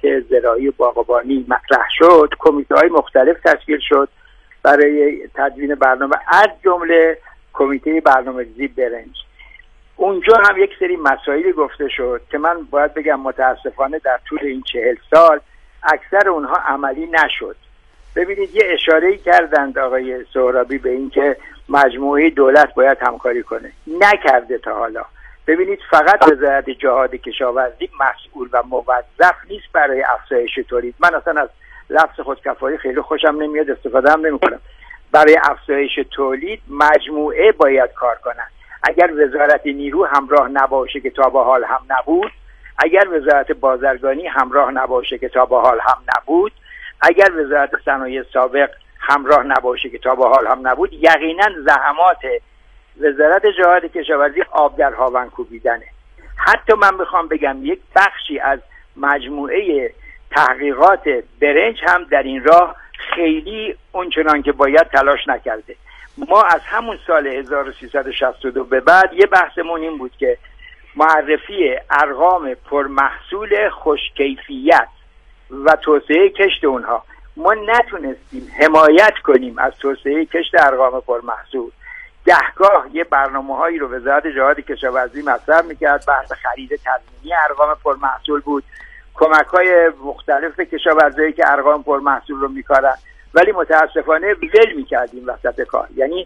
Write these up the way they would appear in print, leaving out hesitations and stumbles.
صنعت زراعی و باغبانی مطرح شد، کمیته‌های مختلف تشکیل شد برای تدوین برنامه، از جمله کمیته برنامه‌ریزی برنج. اونجا هم یک سری مسائلی گفته شد که من باید بگم متاسفانه در طول این 40 سال اکثر اونها عملی نشد. ببینید یه اشاره‌ای کردند آقای سهرابی به این که مجموعه دولت باید همکاری کنه، نکرده تا حالا. ببینید فقط وزارت جهاد کشاورزی مسئول و موظف نیست برای افزایش تولید. من اصلا از لفظ خودکفایی خیلی خوشم نمیاد، استفاده هم نمی‌کنم. برای افزایش تولید مجموعه باید کار کنن. اگر وزارت نیرو همراه نباشه که تا به حال هم نبود، اگر وزارت بازرگانی همراه نباشه که تا به حال هم نبود، اگر وزارت صنایع سابق همراه نباشه که تا به حال هم نبود، یقینا زحمات وزارت جهاد کشاورزی آب در هاون کوبیدنه. حتی من بخوام بگم یک بخشی از مجموعه تحقیقات برنج هم در این راه خیلی اونچنان که باید تلاش نکرده. ما از همون سال 1362 به بعد یه بحثمون این بود که معرفی ارقام پرمحصول خوشکیفیت و توسعه کشت اونها، ما نتونستیم حمایت کنیم از توسعه کشت ارقام پرمحصول. گهگاه یه برنامه‌هایی رو وزارت جهاد کشاورزی مطرح می‌کرد، بحث خرید تضمینی ارقام پرمحصول بود، کمک‌های مختلف به کشاورزایی که ارقام پرمحصول رو می‌کارن، ولی متاسفانه ول می‌کردیم وسط کار. یعنی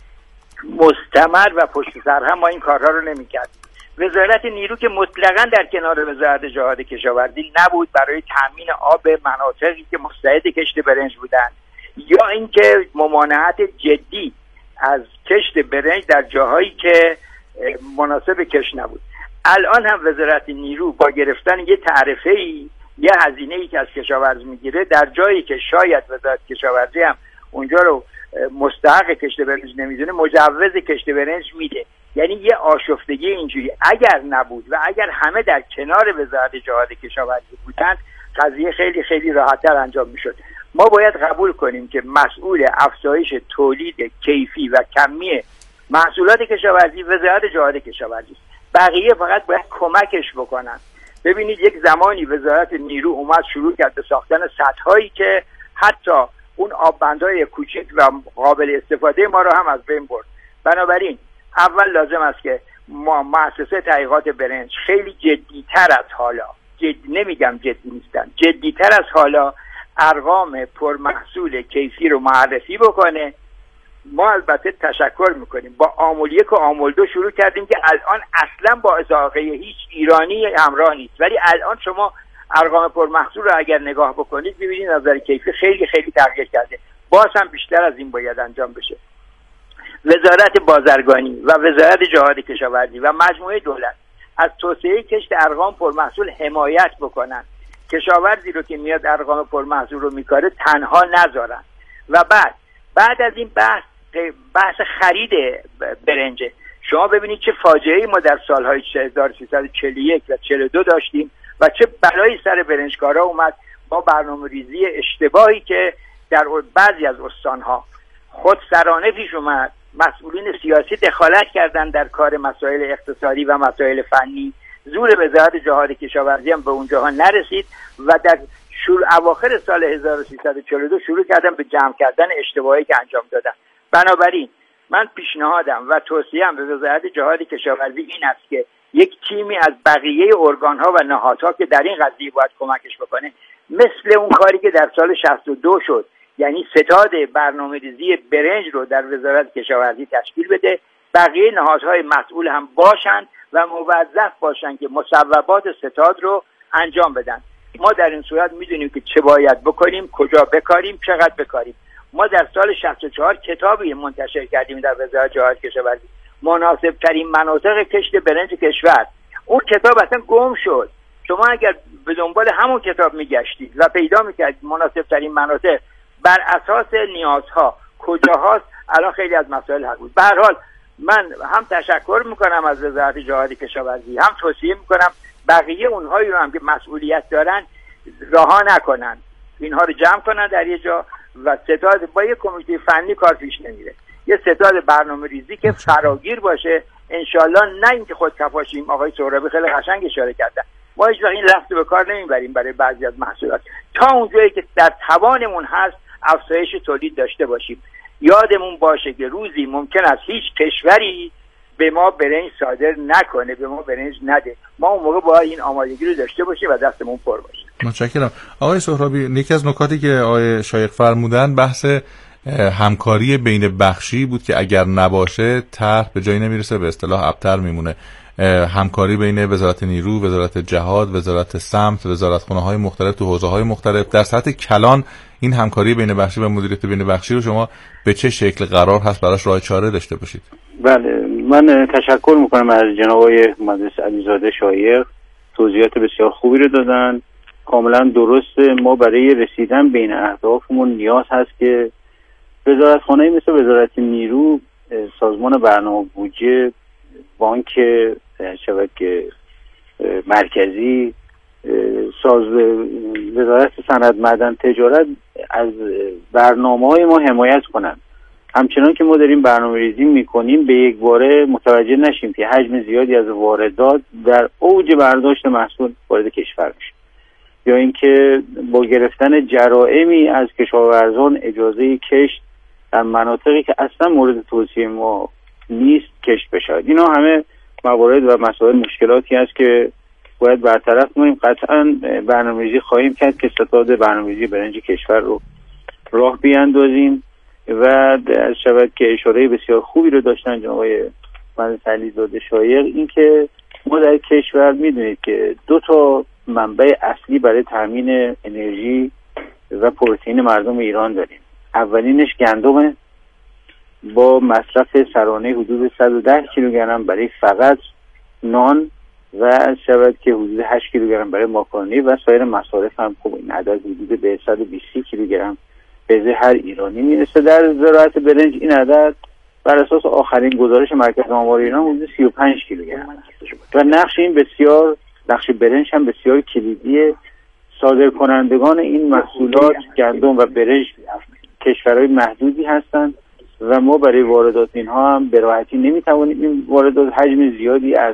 مستمر و پشت سر هم ما این کارها رو نمی‌کردیم. وزارت نیرو که مطلقاً در کنار وزارت جهاد کشاورزی نبود برای تامین آب مناطقی که مستعد کشت برنج بودند، یا اینکه ممانعت جدی از کشت برنج در جاهایی که مناسب کشت نبود. الان هم وزارت نیرو با گرفتن یه تعرفه‌ای، یه هزینه‌ای که از کشاورز میگیره، در جایی که شاید وزارت کشاورزی هم اونجا رو مستحق کشت برنج نمیدونه، مجوز کشت برنج میده. یعنی یه آشفتگی اینجوری اگر نبود و اگر همه در کنار وزارت جهاد کشاورزی بودند، قضیه خیلی خیلی راحت‌تر انجام میشد. ما باید قبول کنیم که مسئول افزایش تولید کیفی و کمی محصولات کشاورزی وزارت جهاد کشاورزی است. بقیه فقط باید کمکش بکنن. ببینید یک زمانی وزارت نیرو اومد شروع کرد به ساختن سدهایی که حتی اون آببندهای کوچک و قابل استفاده ما رو هم از بین برد. بنابراین اول لازم است که مؤسسه تحقیقات برنج خیلی جدی‌تر از حالا، نمیگم جدی نیستن، جدی‌تر از حالا ارقام پرمحصول کیفی رو معرفی بکنه. ما البته تشکر میکنیم، با آمول 1 و آمول 2 شروع کردیم که الان اصلا با اضافه هیچ ایرانی همراه نیست، ولی الان شما ارقام پرمحصول رو اگر نگاه بکنید ببینید نظر کیفی خیلی خیلی تغییر کرده. باز هم بیشتر از این باید انجام بشه. وزارت بازرگانی و وزارت جهاد کشاورزی و مجموعه دولت از توسعه کشت ارقام پرمحصول حمایت بکنن. کشاورزی رو که میاد ارقام پرمحصول رو میکاره تنها نذارن. و بعد از این بحث خرید برنجه، شما ببینید چه فاجعه‌ای ما در سالهای 1341 و 42 داشتیم و چه بلایی سر برنجکارا اومد با برنامه‌ریزی اشتباهی که در بعضی از استانها خودسرانه پیش اومد. مسئولین سیاسی دخالت کردن در کار مسائل اقتصادی و مسائل فنی. زور وزارت جهاد کشاورزی هم به اونجاها نرسید و در اواخر سال 1342 شروع کردن به جمع کردن اشتباهی که انجام دادن. بنابراین من پیشنهادم و توصیه‌ام به وزارت جهاد کشاورزی این است که یک تیمی از بقیه ارگان‌ها و نهادها که در این قضیه باید کمکش بکنه، مثل اون کاری که در سال 62 شد، یعنی ستاد برنامه‌ریزی برنج رو در وزارت کشاورزی تشکیل بده، بقیه نهادهای مسئول هم باشند و موظف باشند که مصوبات ستاد رو انجام بدن. ما در این صورت میدونیم که چه باید بکنیم، کجا بکاریم، چقدر بکاریم. ما در سال 64 کتابی منتشر کردیم در وزارت جهاد کشاورزی، مناسب ترین مناطق کشت برنج کشور. اون کتاب اصلا گم شد. شما اگر به دنبال همون کتاب میگشتید و پیدا میکردید مناسب ترین مناطق بر اساس نیازها کجاهاست، الان خیلی از مسائل حل بود. به هر حال من هم تشکر میکنم از وزارت جهاد کشاورزی، هم توصیه میکنم بقیه اونهایی رو هم که مسئولیت دارن رها نکنن، اینها رو جمع کنن در یه جا و ستاد با یه کمیته فنی کار پیش نمیره. یه ستاد برنامه ریزی که فراگیر باشه انشالله، نه اینکه خودکفا شیم. آقای سهرابی خیلی قشنگ اشاره کردن، ما هیچ وقت این لفظ به کار نمیبریم برای بعضی از محصولات تا اونجایی که در توانمون هست افزایش تولید داشته باشیم. یادمون باشه که روزی ممکن است هیچ کشوری به ما برنج صادر نکنه، به ما برنج نده. ما اون موقع باید این آمادگی رو داشته باشیم و دستمون پر باشه. متشکرم. آقای سهرابی، یکی از نکاتی که آقای شایخ فرمودن بحث همکاری بین بخشی بود که اگر نباشه طرح به جایی نمیرسه، به اصطلاح ابتر میمونه. همکاری بین وزارت نیرو، وزارت جهاد، وزارت سمت، وزارتخونه‌های مختلف تو حوزه‌های مختلف. در سطح کلان این همکاری بین بخشی و مدیریت بین بخشی رو شما به چه شکل قرار هست براش راه چاره داشته باشید؟ بله، من تشکر میکنم از جناب آقای مهندس علیزاده شایخ، توضیحات بسیار خوبی رو دادن. کاملا درسته، ما برای رسیدن بین اهدافمون نیاز هست که وزارتخانه‌ای مثل وزارت نیرو، سازمان برنامه بودجه، بانک شبکه مرکزی، وزارت صنعت معدن تجارت از برنامه‌های ما حمایت کنند. همچنان که ما داریم برنامه‌ریزی می‌کنیم به یک باره متوجه نشیم که حجم زیادی از واردات در اوج برداشت محصول وارد کشور میشه، یا اینکه با گرفتن جرائمی از کشاورزان اجازه کشت در مناطقی که اصلا مورد توصیه ما نیست کشت بشود. اینا همه موارد و مسائل مشکلاتی است که باید برطرف کنیم. قطعا برنامه‌ریزی خواهیم کرد که ستاد برنامه‌ریزی برنج کشور رو راه بیاندازیم و از شود که اشاره بسیار خوبی رو داشتن جناب آقای مهندس علیزاده شایخ، این که ما در کشور میدونید که 2 منبع اصلی برای تامین انرژی و پروتئین مردم ایران داریم. اولینش گندمه با مصرف سرانه حدود 110 کیلوگرم برای فقط نان و از شود که حدود 8 کیلوگرم برای ماکارونی و سایر مصارف هم خوب این عدد حدود به 120 کیلوگرم به هر ایرانی میرسه. در زراعت برنج این عدد بر اساس آخرین گزارش مرکز آمار ایران حدود 35 کیلوگرم و نقش برنج هم بسیار کلیدیه. صادر کنندگان این محصولات گندم و برنج کشورهای محدودی هستند و ما برای واردات اینها هم به راحتی نمیتوانیم این واردات حجم زیادی از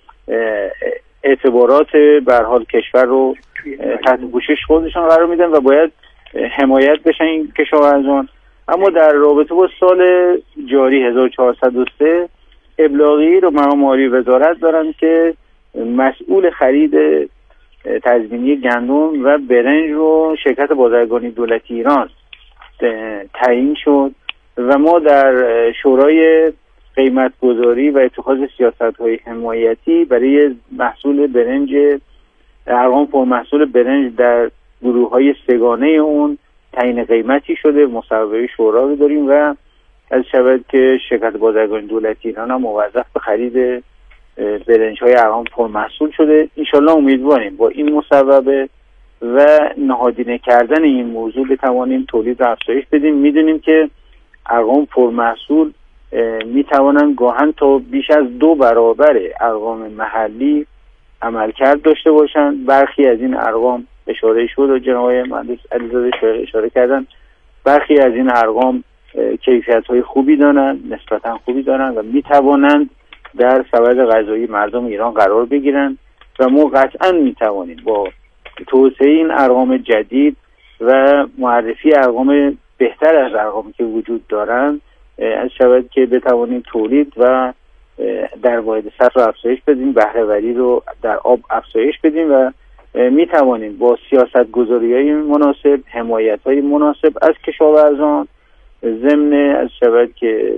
اعتبارات به هر حال کشور رو تحت پوشش خودشان قرار میدن و باید حمایت بشن این کشاورزان. اما در رابطه با سال جاری 1403 ابلاغی رو مقام عالی وزارت دارن که مسئول خرید تضمینی گندم و برنج رو شرکت بازرگانی دولتی ایران تعیین شد و ما در شورای قیمت گذاری و اتخاذ سیاست‌های حمایتی برای محصول برنج، ارقام پر محصول برنج در گروه‌های سگانه اون تعیین قیمتی شده. مصوبه شورا رو داریم و از شود که شرکت بازرگانی دولتی ایران هم موظف به خرید برنج‌های ارقام پر محصول شده. انشالله امیدواریم با این مصوبه و نهادینه کردن این موضوع بتوانیم تولید رو افزایش بدیم. میدونیم که ارقام پر محصول میتوانند گاهن تا بیش از 2 برابر ارقام محلی عملکرد داشته باشند. برخی از این ارقام اشاره شد و جناب مهندس علیزاده شایخ اشاره کردن، برخی از این ارقام کیفیت‌های خوبی دارند، نسبتاً خوبی دارند و میتوانند در سبد غذایی مردم ایران قرار بگیرند و ما قطعاً میتوانیم با توسعه این ارقام جدید و معرفی ارقام بهتر از ارقامی که وجود دارند از شود که بتوانیم تولید و در واحد صرف رو افزایش بدیم، بهره‌وری رو در آب افزایش بدیم و میتوانیم با سیاست‌گذاری‌های مناسب، حمایت‌های مناسب از کشاورزان ضمن از شود که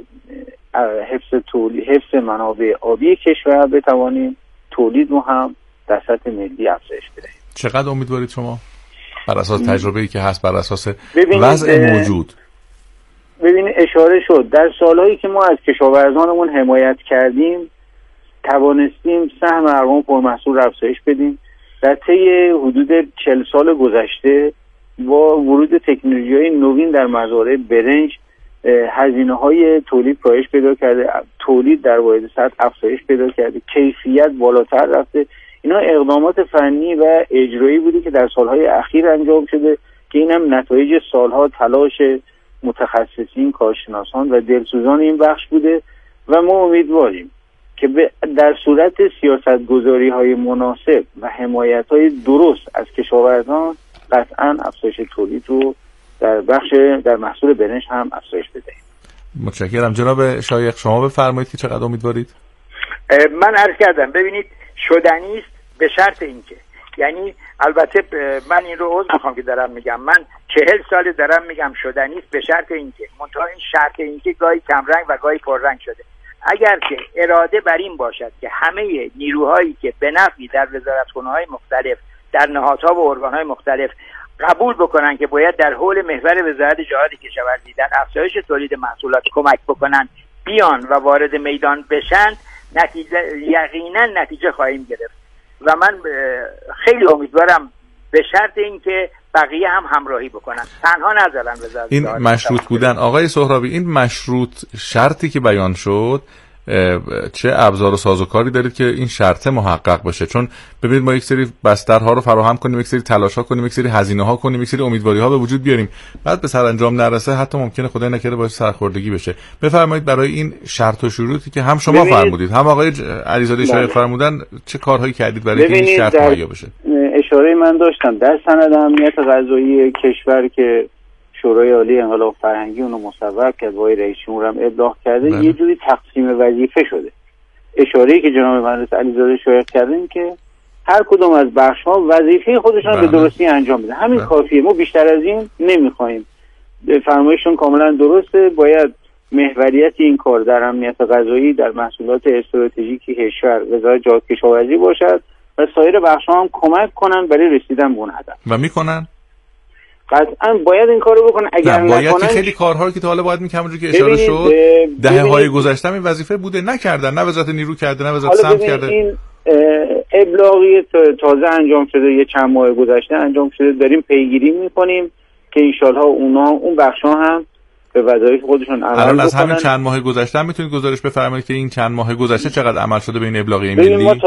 حفظ منابع آبی کشور بتوانیم تولید رو هم در سطح ملی افزایش بدیم. چقدر امیدوارید شما بر اساس تجربه‌ای که هست، بر اساس وضع موجود؟ ببینید اشاره شد در سالهایی که ما از کشاورزانمون حمایت کردیم توانستیم سهم ارقام پرمحصول رو افزایش بدیم. در طی حدود 40 سال گذشته با ورود تکنولوژی‌های نوین در مزارع برنج هزینه‌های تولید کاهش پیدا کرده، تولید در واحد سطح افزایش پیدا کرده، کیفیت بالاتر رفته. اینا اقدامات فنی و اجرایی بودی که در سالهای اخیر انجام شده که اینم نتایج سالها تلاش متخصصین، کارشناسان و دلسوزان این بخش بوده و ما امیدواریم که در صورت سیاست‌گذاری‌های مناسب و حمایت‌های درست از کشاورزان قطعاً افزایش تولید رو در محصول برنج هم افزایش بدهیم. متشکرم. جناب شایخ شما بفرمایید که چقدر امیدوارید؟ من عرض کردم ببینید شدنی است به شرط اینکه، یعنی البته من این رو عذر میخوام که دارم میگم، من 40 سال دارم میگم شدنی است به شرط اینکه، منتها این شرط اینکه گاهی کمرنگ و گاهی پررنگ شده. اگر که اراده بر این باشد که همه نیروهایی که به نفعی در وزارتخانه‌های مختلف، در نهادها و ارگان‌های مختلف قبول بکنن که باید در حول محور وزارت جهاد کشاورزی در افزایش تولید محصولات کمک بکنن، بیان و وارد میدان بشن، یقینا نتیجه خواهیم گرفت. و من خیلی امیدوارم به شرط اینکه بقیه هم همراهی بکنن، تنها نذارن وزارت. این مشروط بودن آقای سهرابی، این مشروط شرطی که بیان شد، چه ابزار و سازوکاری دارید که این شرط محقق بشه؟ چون ببینید ما یک سری بسترها رو فراهم کنیم، یک سری تلاش‌ها کنیم، یک سری هزینه‌ها کنیم، یک سری امیدواری‌ها به وجود بیاریم، بعد به سرانجام نرسه، حتی ممکنه خدای نکرده باعث سرخوردگی بشه. بفرمایید برای این شرط و شروطی که هم شما فرمودید هم آقای علیزاده شایخ فرمودن چه کارهایی کردید برای اینکه این شرط مهیا بشه؟ اشاره من داشتم در سند امنیت غذایی کشور که شورای عالی انقلاب فرهنگی اونو مصوب کرد و رئیس جمهور هم ابلاغ کرده، یه جوری تقسیم وظیفه شده. اشاره‌ای که جناب مهندس علیزاده شایخ کردن که هر کدوم از بخش‌ها وظیفه خودشون به درستی انجام بدن، همین کافیه، ما بیشتر از این نمی‌خوایم. فرمایششون کاملا درسته، باید محوریت این کار در امنیت غذایی، در محصولات استراتژیکی کشور وزارت جهاد کشاورزی باشد و سایر بخش‌ها هم کمک کنن برای رسیدن به اون هدف. و می‌کنن؟ قطعاً باید این کارو بکنن. اگر باید که خیلی کارهایی که تا حالا باید می‌کنم که اشاره شد دهه‌های گذشته این وظیفه بوده نکردن، نه وزارت نیرو کرده، نه وزارت سمت کرده. این ابلاغی تازه انجام شده، یه چند ماه گذشته انجام شده، داریم پیگیری می‌کنیم که ان شاءالله اون بخش‌ها هم به وظایف خودشون عمل بکنن. از همین چند ماه گذشته میتونید گزارش بفرمایید که این چند ماه گذشته چقدر عمل شده به این ابلاغیه ملی؟ ما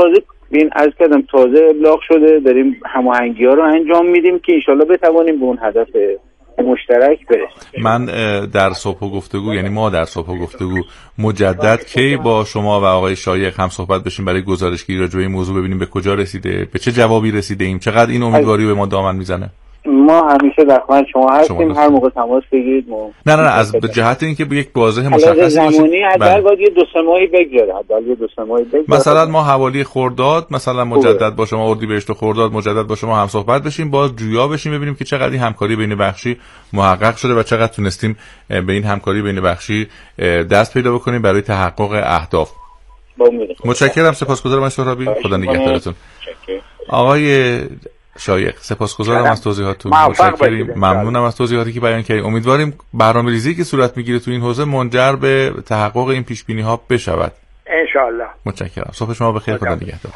تازه ابلاغ شده، داریم هماهنگی‌ها رو انجام میدیم که ان شاءالله بتوانیم به اون هدف مشترک برسیم. من در صبح گفتگو، یعنی ما در صبح گفتگو مجدد کی با شما و آقای شایخ هم صحبت بشیم برای گزارشگیری راجع به این موضوع، ببینیم به کجا رسیده، به چه جوابی رسیده ایم، چقدر این امیدواری به ما دامن میزنه. ما همیشه در خدمت شما هستیم، هر موقع تماس بگیرید. نه از جهت اینکه به یک بازه مشخصی باشه، زمانی حداقل باید یه 2-3 ماهی بگذره، مثلا ما حوالی خرداد مثلا مجدد با شما، اردیبهشت و خرداد مجدد با شما هم صحبت بشیم، باز جویا بشیم، ببینیم که چقدر این همکاری بین بخشی محقق شده و چقدر تونستیم به این همکاری بین بخشی دست پیدا بکنیم برای تحقق اهداف. متشکرم، سپاسگزارم آقای سهرابی، خدا نگهدارتون. آقای شایخ سپاسگزارم از توضیحاتتون، متشکرم، ممنونم از توضیحاتی که بیان کردید. امیدواریم برنامه‌ریزی که صورت میگیره تو این حوزه منجر به تحقق این پیش بینی ها بشود ان شاء الله. متشکرم، صبح شما بخیر، خدا نگهدار.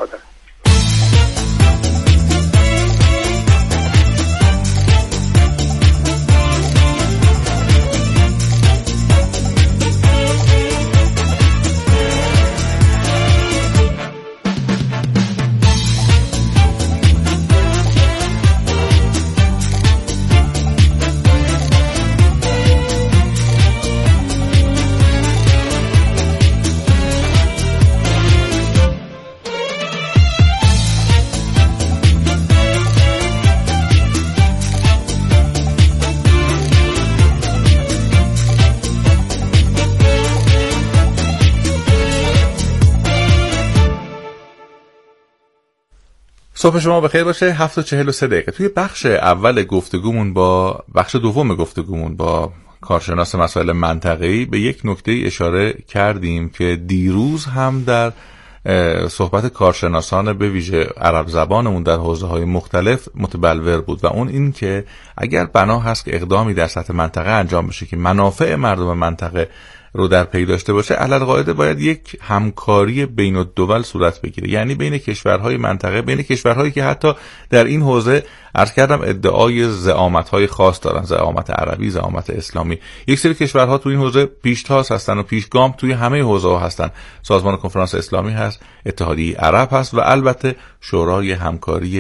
صبح شما بخیر باشه. 7:43 توی بخش اول گفتگومون با بخش دوم گفتگومون با کارشناس مسائل منطقه‌ای به یک نکته اشاره کردیم که دیروز هم در صحبت کارشناسان به ویژه عرب زبانمون در حوزه‌های مختلف متبلور بود و اون این که اگر بنا هست که اقدامی در سطح منطقه انجام بشه که منافع مردم منطقه رو در پی داشته باشه، علالقاعده باید یک همکاری بین الدول صورت بگیره، یعنی بین کشورهای منطقه، بین کشورهایی که حتی در این حوزه عرض کردم ادعای زعامت‌های خاص دارن، زعامت عربی، زعامت اسلامی. یک سری کشورها تو این حوزه پیشتاز هستن و پیشگام توی همه حوزه‌ها هستن. سازمان کنفرانس اسلامی هست، اتحادیه عرب هست و البته شورای همکاری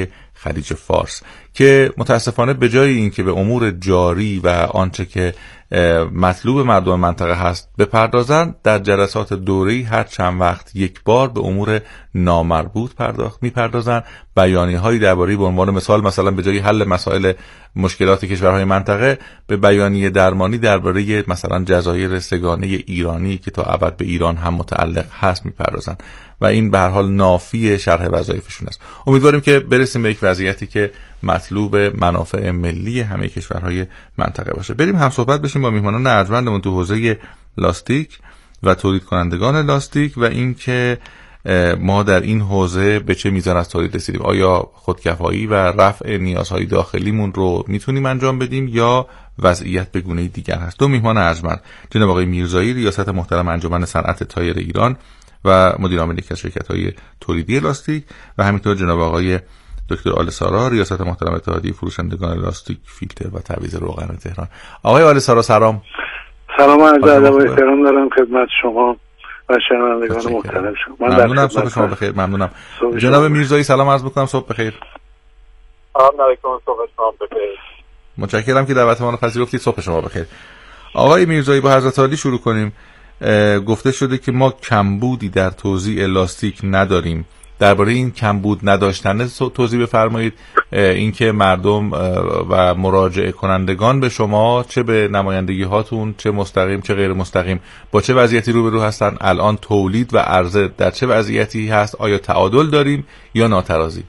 خلیج فارس که متاسفانه به جای اینکه به امور جاری و آنچه که مطلوب مردم منطقه هست بپردازند، در جلسات دوره‌ای هر چند وقت یک بار به امور نامربوط میپردازند. بیانیه‌هایی درباره به عنوان مثلا به جای حل مسائل مشکلات کشورهای منطقه به بیانیه درمانی درباره مثلا جزایر سگانه ایرانی که تا ابد به ایران هم متعلق هست میپردازند و این به هر حال نافی شرح وظایفشون است. امیدواریم که برسیم به یک وضعیتی که مطلوب منافع ملی همه کشورهای منطقه باشه. بریم هم صحبت بشیم با میهمانان ارجمندمون تو حوزه لاستیک و تولید کنندگان لاستیک و اینکه ما در این حوزه به چه میزان از تولید رسیدیم. آیا خودکفایی و رفع نیازهای داخلیمون رو میتونیم انجام بدیم یا وضعیت به گونه دیگر هست؟ دو میهمان ارجمند، جناب آقای میرزایی ریاست محترم انجمن صنعت تایر ایران و مدیر عامل یکی از شرکت‌های تولیدی لاستیک و همینطور جناب آقای دکتر آل سارا ریاست محترم اتحادیه فروشندگان لاستیک، فیلتر و تعویض روغن تهران. آقای آل سارا سلام. سلام و عرض ادب و احترام دارم خدمت شما و شنوندگان محترم شما. ممنونم. صبح شما بخیر. ممنونم. جناب میرزایی سلام عرض می‌کنم. صبح بخیر. سلام علیکم. صبح شما بخیر. متشکرم که دعوت ما رو پذیرفتید. صبح شما بخیر. آقای میرزایی با حضرت عالی شروع کنیم. گفته شده که ما کمبودی در توزیع لاستیک نداریم. درباره این کمبود نداشتن توضیح بفرمایید. اینکه مردم و مراجعه کنندگان به شما چه به نمایندگی هاتون چه مستقیم چه غیر مستقیم با چه وضعیتی روبرو هستن؟ الان تولید و عرضه در چه وضعیتی هست؟ آیا تعادل داریم یا ناترازی؟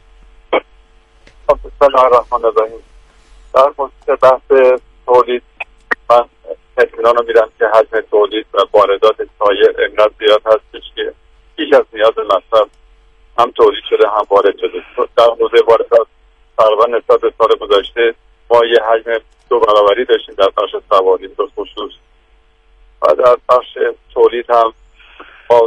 بسم الله الرحمن الرحیم. در مورد بحث تولید من اطمینان رو میدم که حجم تولید و واردات تایر انقدر زیاد هستش که بیش از نیاز مصرف هم تولید شده هم وارد شده. در حوزه واردات تقریبا نسبت به سال گذشته ما یه حجم 2 برابری داشتیم در بخش سواری به خصوص و در بخش تولید هم با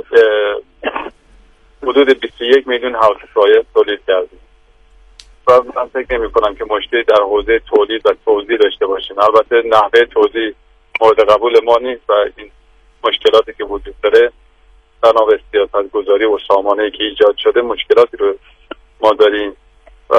حدود 21 میلیون حوض تایر تولید کردیم و من فکر نمی کنم که مشکلی در حوزه تولید و توزیع داشته باشیم. البته نحوه توزیع مورد قبول ما نیست و این مشکلاتی که وجود داره بنا به سیاست گذاری و سامانه‌ای که ایجاد شده مشکلاتی رو ما داریم و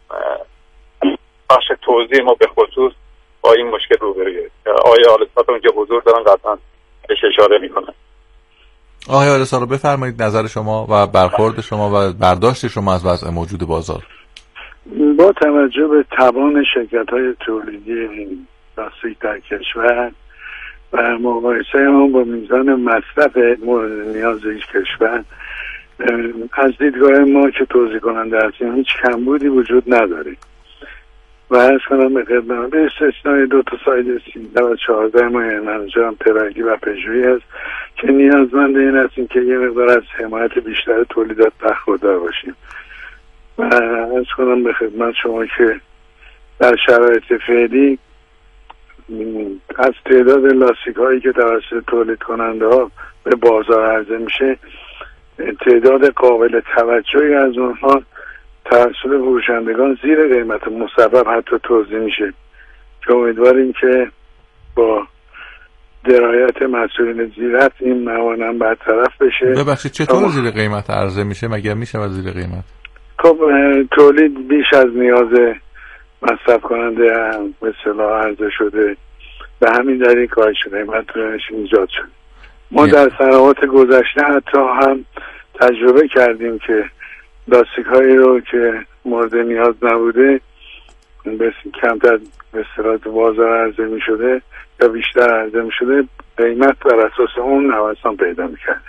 بخش توزیع ما به خصوص با این مشکل روبرویه. آیا آلسات اونجا حضور دارن قطعا بهش اشاره میکنن. آقای آلسا رو بفرمایید نظر شما و برخورد شما و برداشت شما از وضع موجود بازار. با توجه به توان شرکت‌های تولیدی لاستیک در کشور و مقایسه ما با میزان مصرف مورد نیاز یک کشور، از دیدگاه ما که توزیع کننده هستیم هیچ کمبودی وجود نداره و از کنم به خدمت به استثنای 2 سایت 13 و 14 ما منظورم ترگی و پژویی هست که نیازمند این هستیم که یه مقدار از حمایت بیشتر تولیدات برخوردار باشیم و از کنم به خدمت شما که در شرایط فعلی از تعداد لاستیک هایی که توسط تولید کننده ها به بازار عرضه میشه تعداد قابل توجهی از اونها توسط فروشندگان زیر قیمت مصوب حتی توزیع میشه که امیدواریم که با درایت مسئولین زیرت این موانع برطرف بشه. ببخشید چطور زیر قیمت عرضه میشه؟ مگر میشه از زیر قیمت؟ خب تولید بیش از نیاز مصرف کننده هم به اصطلاح عرضه شده، به همین دلیل کاهش قیمت ایجاد شد. ما در سنوات گذشته حتی هم تجربه کردیم که لاستیک هایی رو که مورد نیاز نبوده کمتر به اصطلاح بازار عرضه می شده یا بیشتر عرضه می شده، قیمت بر اساس اون نوسان پیدا می کرده.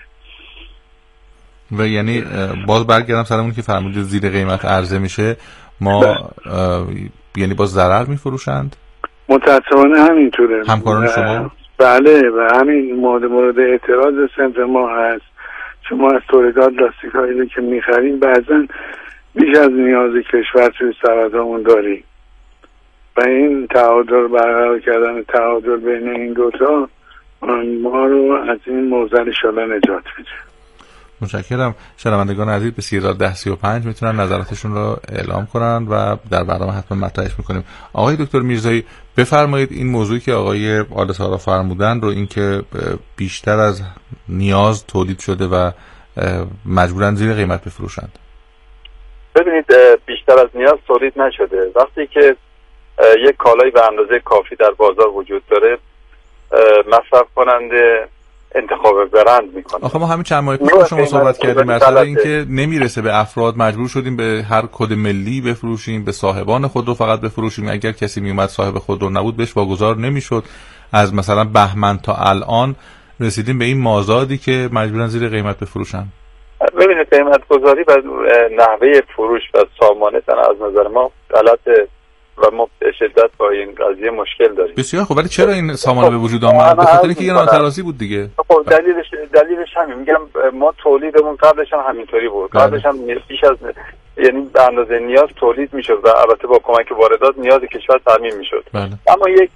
و یعنی باز برگردم سرمون که فرمودید زیر قیمت عرضه میشه، ما یعنی باز ضرر میفروشند؟ متاسفانه همینطوره. همکاران شما؟ بله و همین مورد اعتراض صنف ما هست. شما از تولیدات لاستیک هایی که میخریم بعضا بیش از نیاز کشور توی سرطامون داریم و این تعادل برقرار کردن تعادل بین این دوتا ما رو از این موزل انشالله نجات میده. متشکرم. شنوندگان عزیز به 131035 میتونن نظراتشون رو اعلام کنن و در برنامه حتما مطرحش میکنیم. آقای دکتر میرزایی بفرمایید این موضوعی که آقای آل سارا فرمودن رو، اینکه بیشتر از نیاز تولید شده و مجبورن زیر قیمت بفروشند. ببینید بیشتر بیشتر از نیاز تولید نشده. وقتی که یک کالای به اندازه کافی در بازار وجود داره، مصرف کننده انتخاب برند میکنه. آخه ما همین چند ماه پیش با شما صحبت کردیم مثلا اینکه نمیرسه به افراد، مجبور شدیم به هر کد ملی بفروشیم، به صاحبان خودرو فقط بفروشیم. اگر کسی میومد صاحب خودرو نبود بهش واگذار نمیشد. از مثلا بهمن تا الان رسیدیم به این مازادی که مجبورن زیر قیمت بفروشن. ببینید قیمت گذاری و نحوه فروش و سامانه از نظر ما غلطه و ما به شدت با این قضیه مشکل داریم. بسیار خوب، ولی چرا این سامانه به وجود آمد؟ به خاطر اینکه یه ناترازی بود دیگه. خب دلیلش همین، میگم ما تولیدمون قبلش هم همینطوری بود. قبلش هم بیش از یعنی به اندازه نیاز تولید میشد و البته با کمک واردات نیاز کشور تامین میشد. اما یک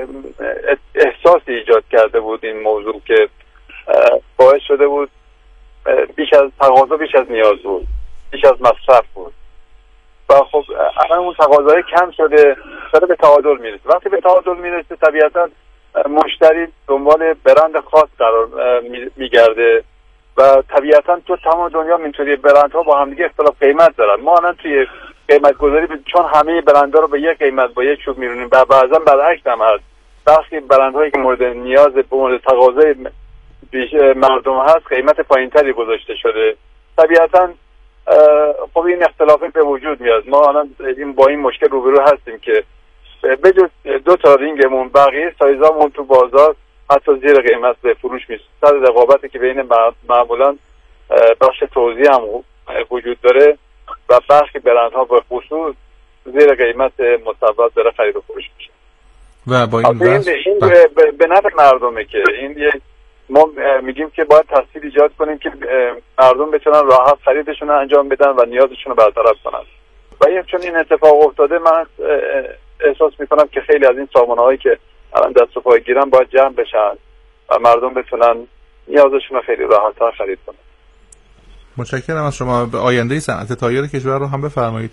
احساسی ایجاد کرده بود این موضوع که باعث شده بود بیش از تقاضا بیش از نیاز بود، بیش از مصرف بود و خب الان اون تقاضای کم شده، داره به تعادل میرسه. وقتی به تعادل میرسه طبیعتا مشتری دنبال برند خاص قرار میگرده و طبیعتا تو تمام دنیا اینطوری برندها با هم دیگه اختلاف قیمت دارن. ما الان توی قیمت گذاری چون همه برندها رو به یک قیمت با یک چوب میرونیم و بعضا برعکس هم هست، برخی برندهایی که مورد نیاز به مورد تقاضای مردم هست قیمت پایینتری گذاشته شده. طبیعتا خب این اختلافی به وجود میاد. ما الان با این مشکل روبرو هستیم که بجز 2 رینگمون بقیه سایزامون تو بازار حتی زیر قیمت به فروش میرسه. سر رقابتی که بین معمولا بخش توزیع هم وجود داره و برخی برندها به خصوص زیر قیمت مصوب داره خرید و فروش میشه و با این به نفع مردمه که این ما میگیم که باید تسهیل ایجاد کنیم که مردم بتونن راحت خریدشون رو انجام بدن و نیازشون رو برطرف کنن و چون این اتفاق افتاده من احساس میکنم که خیلی از این سامانه‌هایی که الان دست و پای گیرن باید جمع بشن و مردم بتونن نیازشون رو خیلی راحت‌تر خرید کنن. متشکرم از شما. به آینده صنعت تایر کشور رو هم بفرمایید.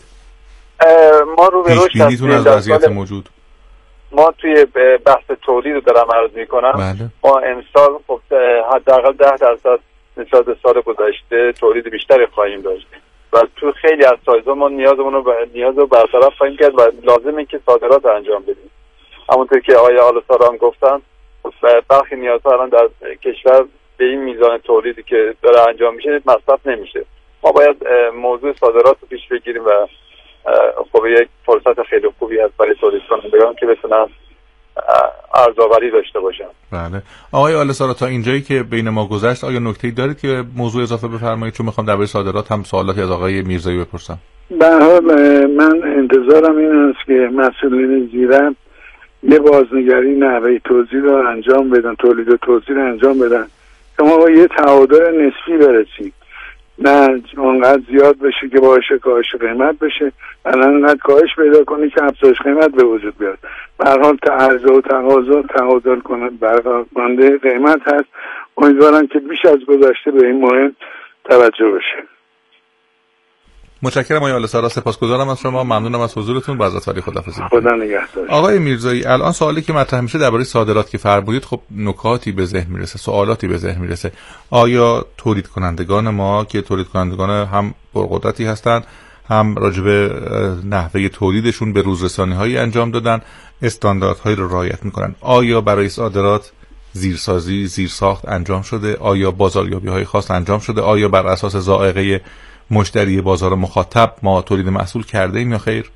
ما رو به رشد هستیم از وضعیت موجود. ما توی بحث تولید رو دارم عرض میکنم. بله. ما امسال خب حداقل 10% نسبت به سال گذشته تولید بیشتری خواهیم داشت و تو خیلی از سایزها ما نیاز رو برطرف خواهیم کرد و لازمه که صادرات انجام بدیم. همونطور که آقای آلوسارا هم گفتن برخی نیازها الان در کشور به این میزان تولیدی که داره انجام میشه مصرف نمیشه. ما باید موضوع صادرات رو پیش بگیریم و خب یک فرصت خیلی خوبی هست برای تولید کنندگان که بتونن ارزآوری داشته باشن. بله. آقای آلوسارا تا اینجایی که بین ما گذشت آیا نکته‌ای دارید که موضوع اضافه بفرمایید؟ چون میخوام درباره صادرات هم سوالاتی از آقای میرزایی بپرسم. به هر حال من انتظارم این است که مسئولین زیرم یه بازنگری نحوه توزیع رو انجام بدن، تولید و توزیع رو انجام بدن که ما با یه تعادل نسبی برسیم، نه اونقدر زیاد بشه که باعث کاهش قیمت بشه، نه اونقدر کاهش پیدا کنی که افزایش قیمت به وجود بیاد. به هر حال عرضه و تقاضا تعادل کننده قیمت هست. امیدوارم که بیش از گذشته به این مهم توجه بشه. متشکرم آقای آلوسارا، سپاسگزارم از شما، ممنونم از حضورتون. با عزت ولی خداحافظی. خدا نگهدار. آقای میرزایی، الان سوالی که مطرح میشه درباره صادرات که فرمودید، خب نکاتی به ذهن میرسه، سوالاتی به ذهن میرسه. آیا تولید کنندگان ما که تولید کنندگان هم پرقدرتی هستند، هم راجب نحوه تولیدشون به روزرسانی‌هایی انجام دادن، استانداردهایی رو رعایت میکنن، آیا برای صادرات زیرسازی، زیرساخت انجام شده؟ آیا بازاریابی‌های خاص انجام شده؟ آیا بر اساس ذائقه مشتری بازار مخاطب ما تولید محصول کرده ایم یا خیر؟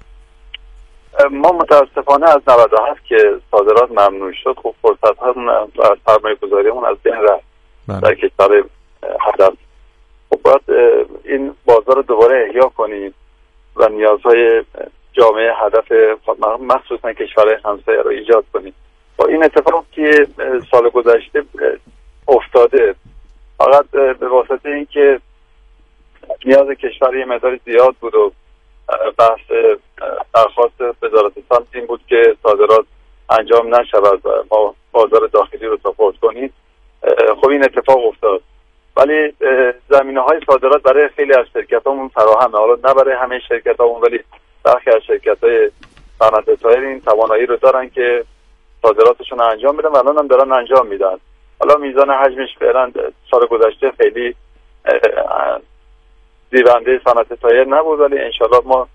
ما متاسفانه از 97 که صادرات ممنوع شد خب فرصت ها از سرمایه گذاریمون از بین رفت در کشور هدف. خب باید این بازار رو دوباره احیا کنیم و نیازهای جامعه هدف مخصوصا کشورهای همسایه رو ایجاد کنیم. با این اتفاق که سال گذشته افتاده فقط به واسطه این که نیاز کشور یه مقدار زیاد بود و بحث درخواست وزارت صنعت این بود که صادرات انجام نشود و ما بازار داخلی رو ساپورت کنیم. خب این اتفاق افتاد، ولی زمینه‌های صادرات برای خیلی از شرکت‌هامون فراهمه. حالا نه برای همه شرکت‌هامون، ولی برخی از شرکت‌های صنعت تایر این توانایی رو دارن که صادراتشون رو انجام بدن و الان هم دارن انجام میدن. حالا میزان حجمش فعلا سال گذشته خیلی زیرنده صنعت تایر نبود، ولی انشالله ما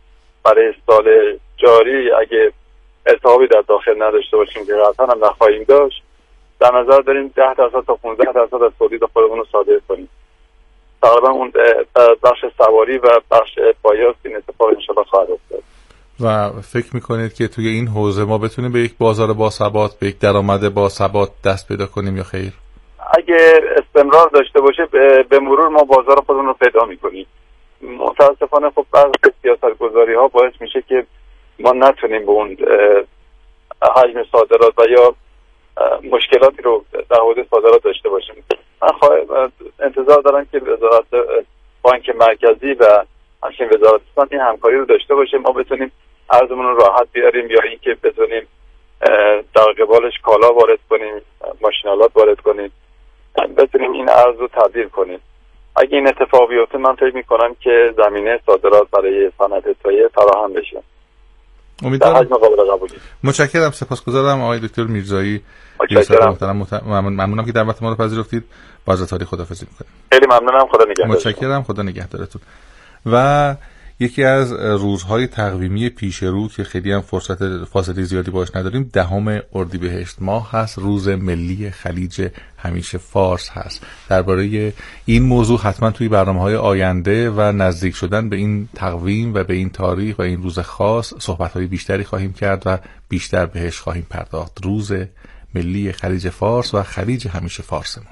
برای سال جاری اگه التهابی در داخل نداشته باشیم که قطعا هم نخواهیم داشت، در نظر داریم 10% تا 15% از تولید خودمون رو صادر کنیم. تقریبا اون بخش سواری و بخش پایاز این اتفاق انشاءالله خواهد افتاد. و فکر میکنید که توی این حوزه ما بتونیم به یک بازار با ثبات، به یک درآمد با ثبات دست پیدا کنیم یا خیر؟ اگه استمرار داشته باشه به مرور ما بازار خودمون رو پیدا میکنیم. متاسفانه خب بعضی سیاستگذاری ها باعث میشه که ما نتونیم به اون حجم صادرات و یا مشکلاتی رو در حوزه صادرات داشته باشیم. من انتظار دارم که وزارت بانک مرکزی و همچنین وزارتستان این همکاری رو داشته باشه، ما بتونیم ارزمون رو راحت بیاریم یا اینکه بتونیم در قبالش کالا وارد کنیم، ماشینالات وارد کنیم، بتونیم این ارز رو تبدیل کنیم. اگه این اتفاق بیفته من فکر می‌کنم که زمینه صادرات برای صنعت تایه فراهم بشه. امیدوارم. متشکرم، سپاسگزارم آقای دکتر میرزایی. ممنونم که دعوت ما رو پذیرفتید. با حضرت خداحافظی می‌کنم. خیلی ممنونم، خدا نگهدار. متشکرم، خدا نگهدارتون. و یکی از روزهای تقویمی پیش رو که خیلی هم فاصله زیادی باش نداریم 10 اردیبهشت ماه هست، روز ملی خلیج همیشه فارس هست. درباره این موضوع حتما توی برنامه‌های آینده و نزدیک شدن به این تقویم و به این تاریخ و این روز خاص صحبت‌های بیشتری خواهیم کرد و بیشتر بهش خواهیم پرداخت. روز ملی خلیج فارس و خلیج همیشه فارسمون.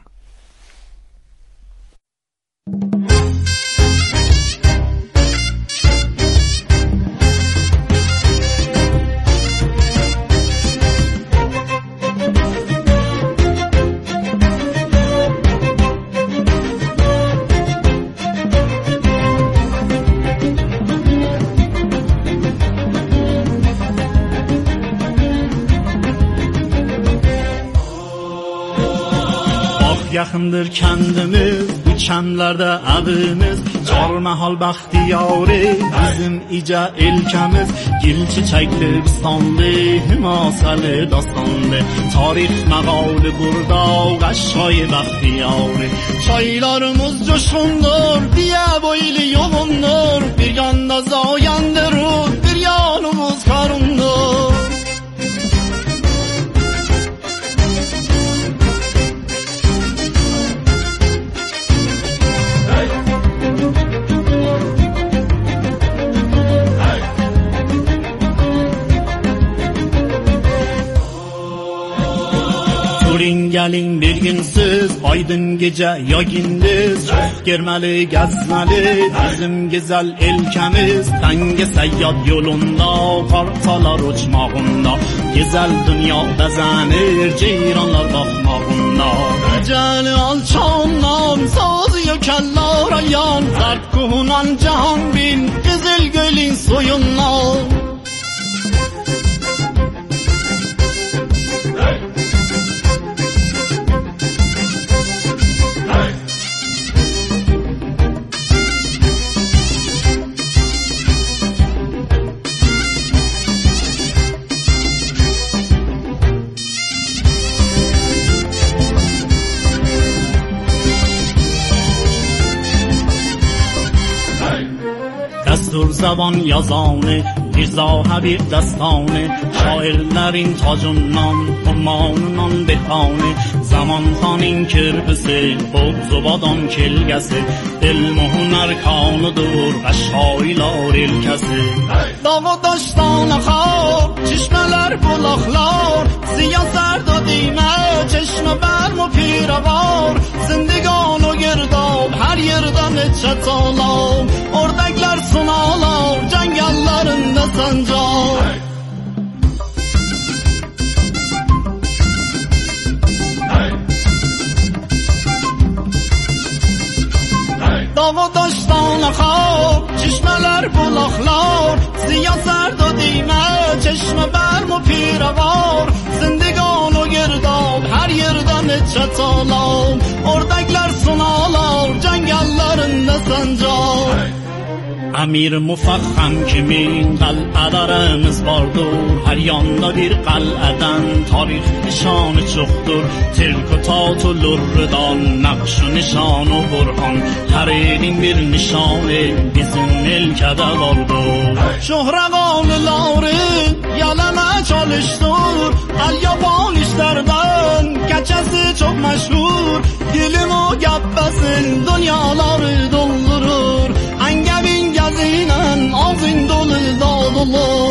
Yaxındır kəndimiz, bu kəmlərdə evimiz, çar məhal bəxtiyarı, bizim icə ilkəmiz, gil çiçəkli bistanlı, himasəli dastanlı, tarix məqalı burada, qəşşay bəxtiyarı, çaylarımız coşqundur, diyə boylu yoğundur, bir yanda zayandı rud, bir yanımız karundur. Gelin bir günsiz, aydın gece ya gündüz, çok girmeli gezmeli bizim güzel ülkemiz, tenge seyyad yolunda, kartalar uçmağında, güzel dünya bezenir, ceyranlar bakmağında. Eceli alçağından, sazı kellar ayan, zart kuhunan cihan bin, güzel gölün suyundan. دستور زبان yazanı, Mirza Habib destanı, şairlerin tacından, hummanından behanı, zaman xanın kirpisi, Qobzubadan kelgesi, ilm و hunar kanıdır, aşailar ilkesi. Dağı daştan akar, çişmeler bulaklar, ziya zerda dime, çeşme berm و پیره var, زندگان و گرداب, her yerden neçe talam, ordaklar sunalar, cengallarında sancak. Dağı daştan akar, çişmeler bulaklar, ziya zerda dime, çeşme berm و پیره var, زندگان و گرداب, her yerden neçe talam, ordaklar sunalar, cengallarında sancak. Amir mufahham kimin qal'alarımız vardır. Her yanda bir qal'adan tarix nişanı çoxdur. Tilk و تات و لرdan naqş و nişan و burhan. Her elin bir nişanı bizim elkədə vardır. Şohraqanlıları yalama çalışdır. Al yapan işlerden keçesi çok meşhur. Dilim o yapmasın dünyaları doldurur. Angabin gazinen ağzın dolu dağılır.